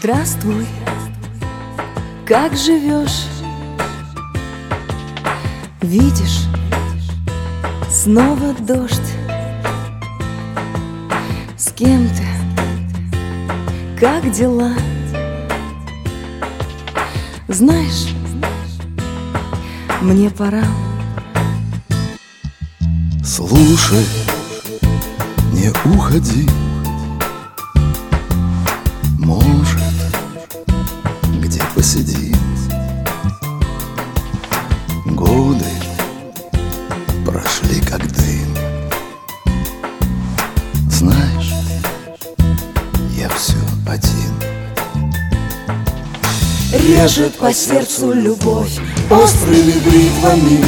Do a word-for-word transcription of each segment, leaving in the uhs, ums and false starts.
Здравствуй, как живешь? Видишь, снова дождь. С кем ты? Как дела? Знаешь, мне пора. Слушай, не уходи. Может, где посидим? Годы прошли как дым. Знаешь, я все один. Режет по сердцу любовь острыми бритвами.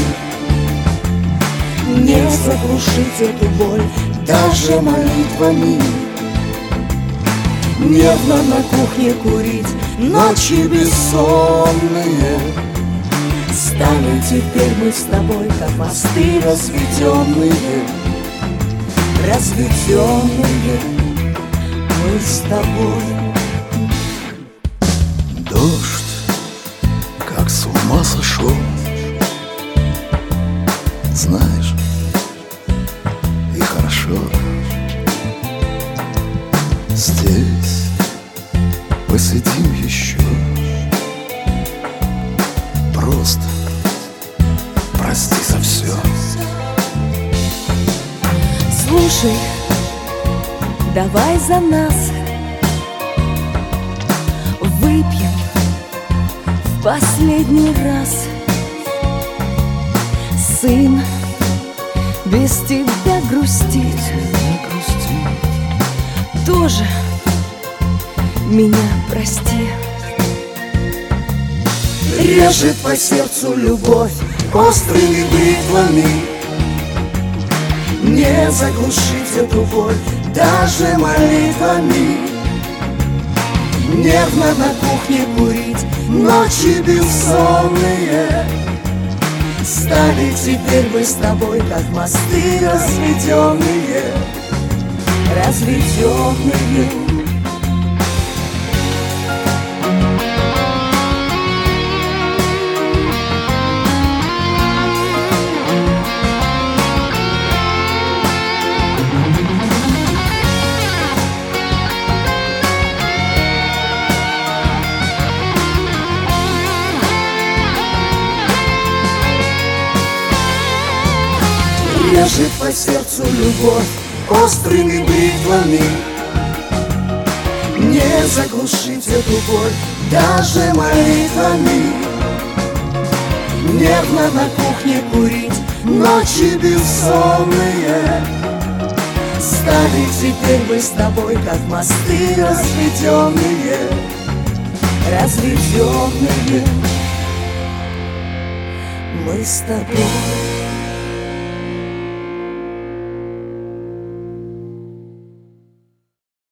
Не заглушить эту боль даже молитвами. Нервно на кухне курить, ночи бессонные. Стали теперь мы с тобой, как мосты разведенные. Разведенные мы с тобой. Дождь, как с ума сошел. Знаешь, и хорошо. Здесь посидим еще. Просто прости за все. Слушай, давай за нас выпьем в последний раз. Сын без тебя грустит, тоже меня прости. Режет по сердцу любовь острыми бритвами. Не заглушить эту боль даже молитвами. Нервно на кухне курить, ночи бессонные. Стали теперь мы с тобой, как мосты разведенные. Разведенные. Режет по сердцу любовь острыми бритвами. Не заглушить эту боль даже молитвами. Нервно на кухне курить, ночи бессонные. Стали теперь мы с тобой, как мосты разведенные. Разведенные мы с тобой.